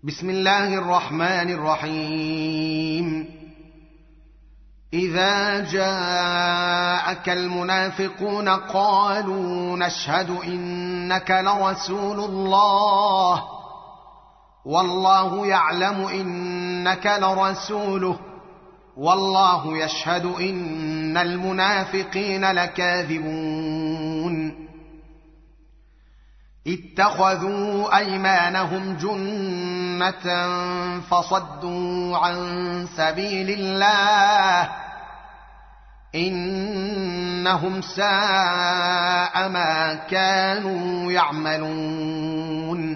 بسم الله الرحمن الرحيم. إذا جاءك المنافقون قالوا نشهد إنك لرسول الله والله يعلم إنك لرسوله والله يشهد إن المنافقين لكاذبون. اتخذوا أيمانهم جنة فصدوا عن سبيل الله إنهم ساء ما كانوا يعملون.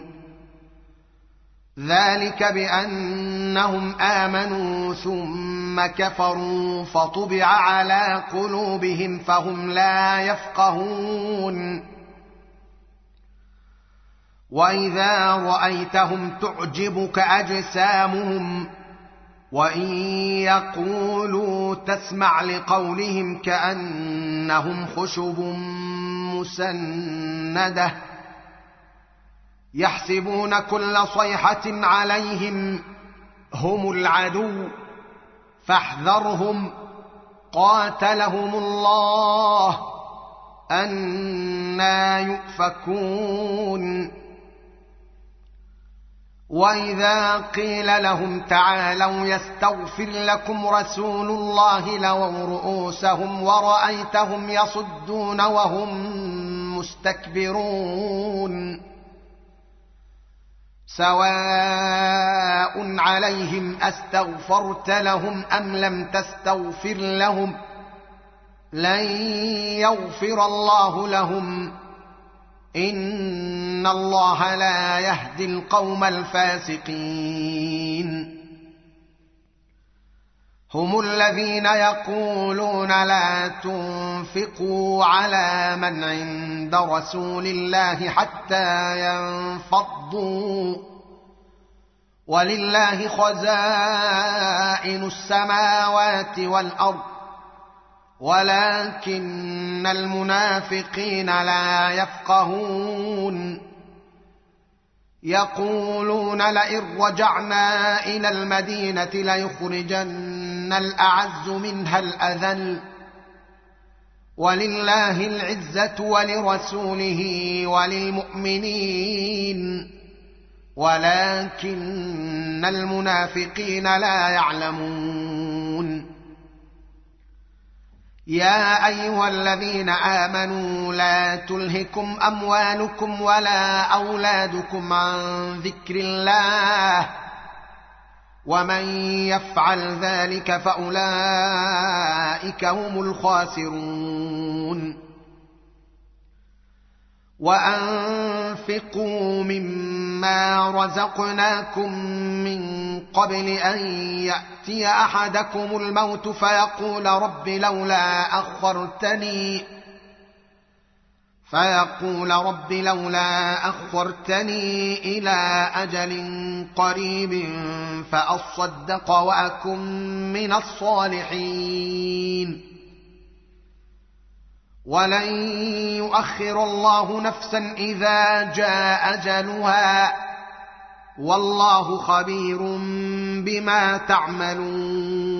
ذلك بأنهم آمنوا ثم كفروا فطبع على قلوبهم فهم لا يفقهون. وإذا رأيتهم تعجبك أجسامهم وإن يقولوا تسمع لقولهم كأنهم خشب مسندة يحسبون كل صيحة عليهم هم العدو فاحذرهم قاتلهم الله أنى يؤفكون. وإذا قيل لهم تعالوا يستغفر لكم رسول الله لووا رؤوسهم ورأيتهم يصدون وهم مستكبرون. سواء عليهم أستغفرت لهم أم لم تستغفر لهم لن يغفر الله لهم إن الله لا يهدي القوم الفاسقين. هم الذين يقولون لا تنفقوا على من عند رسول الله حتى ينفضوا ولله خزائن السماوات والأرض ولكن المنافقين لا يفقهون. يقولون لئن رجعنا إلى المدينة ليخرجن الأعز منها الأذل ولله العزة ولرسوله وللمؤمنين ولكن المنافقين لا يعلمون. يا أيها الذين آمنوا لا تلهكم أموالكم ولا أولادكم عن ذكر الله ومن يفعل ذلك فأولئك هم الخاسرون. وأنفقوا مما رزقناكم من قبل أن يأتي أحدكم الموت فيقول رب لولا أخرتني إلى أجل قريب فأصدق وأكن من الصالحين. ولن يؤخر الله نفسا إذا جاء أجلها والله خبير بما تعملون.